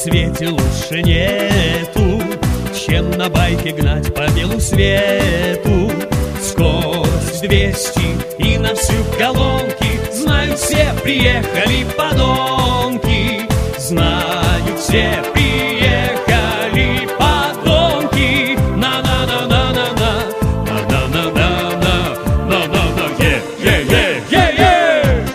свете лучше нету, чем на байке гнать по белу свету. Скорость 200 и на всю колонки, знают все, приехали подонки. Знают все, приехали подонки. На-на-на-на-на-на, на-на-на-на-на, на-на-на, е-е-е-е-е.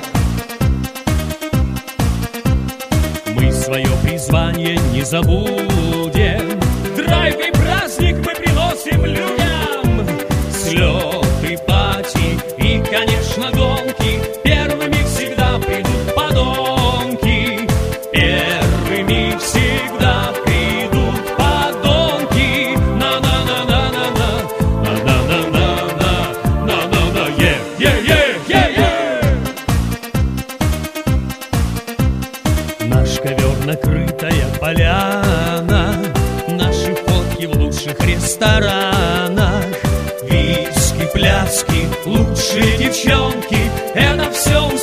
Мы свое призвание не забудем, драйв и праздник мы приносим людям. Слеты, пати и, конечно, гонки, первыми всегда придут подонки. Первыми всегда придут подонки. На-на-на-на-на-на, на-на-на-на-на, на-на-на, е-е-е-е-е. Наш ковер накрытая поляна, наши фотки в лучших ресторанах, виски, пляски, лучшие девчонки, это все